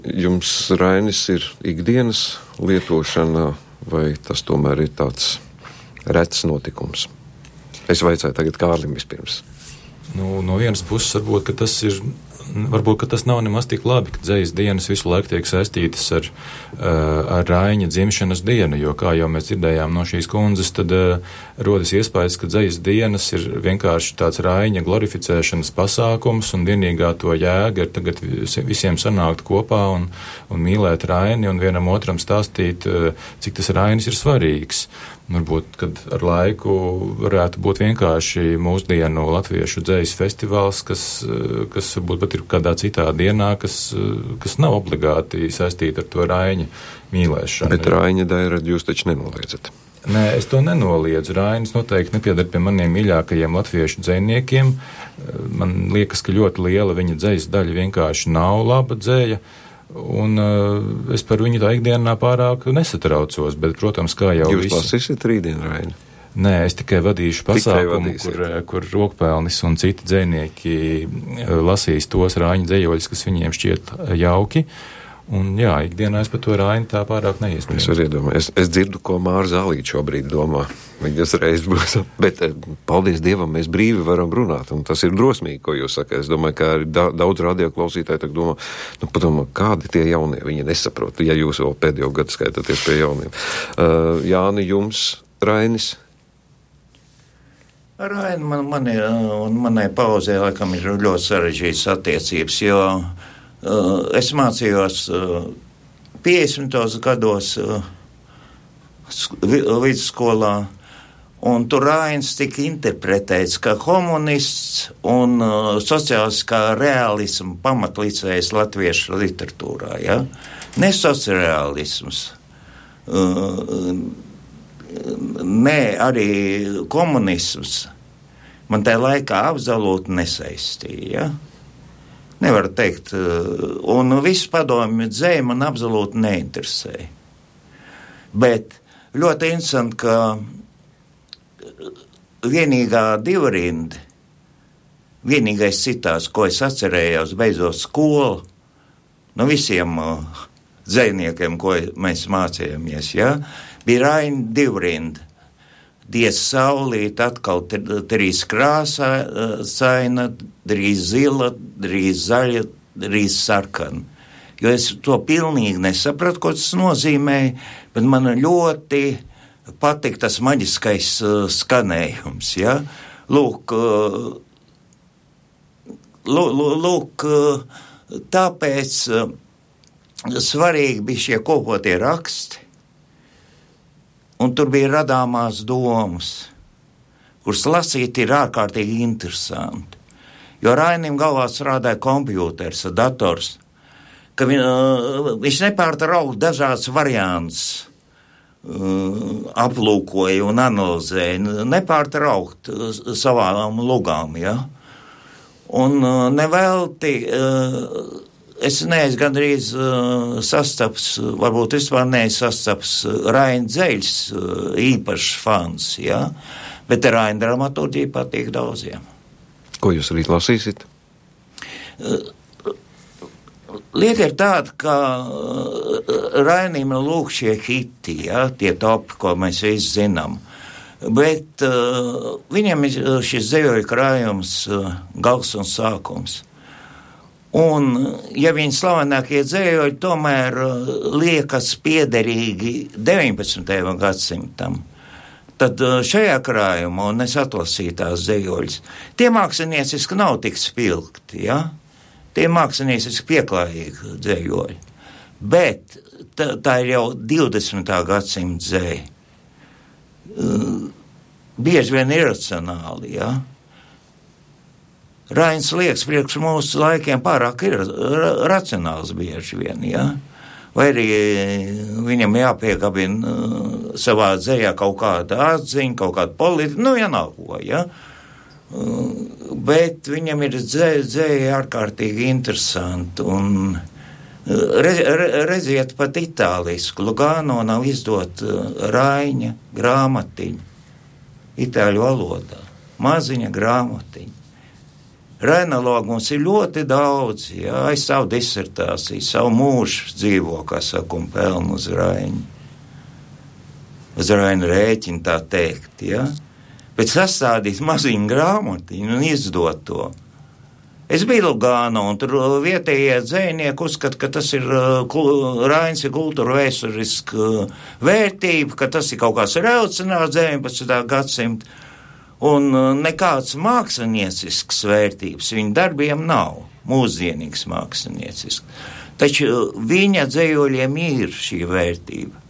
Jums Rainis ir ikdienas lietošana, vai tas tomēr ir tāds rets notikums? Es vaicāju tagad Kārlim vispirms. No vienas puses varbūt, ka tas nav nemaz tik labi, ka dzejas dienas visu laiku tiek saistītas ar Raiņa dzimšanas dienu, jo, kā jau mēs dzirdējām no šīs kundzes, tad rodas iespējas, ka dzejas dienas ir vienkārši tāds Raiņa glorificēšanas pasākums, un vienīgā to jēga ir tagad visiem sanākt kopā un mīlēt Raini un vienam otram stāstīt, cik tas Rainis ir svarīgs. Varbūt, kad ar laiku varētu būt vienkārši mūsdienu latviešu dzejas festivāls, kas varbūt pat ir kādā citā dienā, kas nav obligāti saistīta ar to Raiņa mīlēšanu. Bet Raiņa dairadu jūs taču nenoliedzat? Nē, es to nenoliedzu. Rainis noteikti nepiedar pie maniem mīļākajiem latviešu dzejniekiem. Man liekas, ka ļoti liela viņa dzejas daļa vienkārši nav laba dzeja. Un es par viņu tā ikdienā pārāk nesatraucos, bet, protams, kā jau Jūs lasīsiet rītdien, Raini? Nē, es tikai vadīšu pasākumu, kur Rokpelnis un citi dzejnieki lasīs tos Raiņa dzejoļus, kas viņiem šķiet jauki. Un jā, ikdienā es par to Raini tā pārāk neiespēju. Es varu iedomāties. Es dzirdu, ko Māra Zālīte šobrīd domā. Viņas reiz būs. Bet, paldies Dievam, mēs brīvi varam runāt. Un tas ir drosmīgi, ko jūs sakat. Es domāju, ka arī daudz radioklausītāji tak domā, padomā, kādi tie jaunie. Viņi nesaprot, ja jūs vēl pēdējo gadu skaitaties pie jauniem. Jāni, jums Rainis? Raini manai pauzē, laikam, ir ļoti sarežģītas attiecības, jo es mācījos 50. gados vidusskolā, un tur Rainis tika interpretēts kā komunists un sociālistiskā realisma pamatlicējs latviešu literatūrā, ja? Ne sociālisms, ne arī komunisms man tajā laikā absolūti nesaistīja, ja? Nevar teikt, un visu padomju dzēju man absolūti neinteresēja. Bet ļoti interesanti, ka vienīgā divrinda, vienīgais citāts, ko es atcerējos beidzot skolu, no visiem dzējniekiem, ko mēs mācījāmies, ja, bija Raina divrinda. Diez saulīt atkal trīs krāsaina, drīz zila, drīz zaļa, drīz sarkana. Jo es to pilnīgi nesapratu, ko tas nozīmēja, bet man ļoti patīk tas maģiskais skanējums, ja? Lūk, tāpēc svarīgi bija šie kopotie raksti, un tur bija radāmās domas, kuras lasīt ir ārkārtīgi interesanti. Jo Rainim galvā strādāja kompjūters, dators, ka viņš nepārtraukti dažādas variants aplūkoja un analizēja, nepārtraukti savām lugām, ja. Un nevelti, es neesmu gandrīz sastaps, varbūt vispār nesastaps Raina dzeļs īpašs fans, ja? Bet Raina dramaturģija patīk daudziem. Ko jūs rīt lasīsiet? Lieta ir tāda, ka Rainim ir lūk šie hiti, ja? Tie topi, ko mēs visi zinām. Bet viņam ir šis dzejoļu krājums gals un sākums. Un, ja viņa slavenākie dzējoļi tomēr liekas piederīgi 19. gadsimtam, tad šajā krājumā, un es atlasīju tās dzējoļus, tie mākslinieciski nav tik spilgti, ja? Tie mākslinieciski pieklājīgi dzējoļi. Bet tā ir jau 20. gadsimta dzēja. Bieži vien iracionāli, ja? Rains liekas priekš mūsu laikiem pārāk ir racionāls bieži vien, ja? Vai arī viņam jāpiekabina savā dzējā kaut kāda atziņa, kaut kāda politika, vienalgo, ja? Bet viņam ir dzēja ārkārtīgi interesanti, un redziet pat itālisku, Lugano nav izdot Raiņa grāmatiņu itāļu valodā, maziņa grāmatiņa. Rainologu mums ir ļoti daudz, jā, es savu disertāciju, savu mūžu dzīvo, kā saka, un pelnu uz Raini. Uz Raina rēķina tā teikt, jā. Bet sastādīt maziņu grāmatiņu un izdot to. Es biju Lugānā, un tur vietējie dzejnieki uzskata, ka tas ir Rains ir kultūra vēsturiska vērtība, ka tas ir kaut kāds revolucionārs 19. gadsimta. Un nekāds māksliniecisks vērtības viņa darbiem nav, mūsdienīgs māksliniecisks. Taču viņa dzejoļiem ir šī vērtība.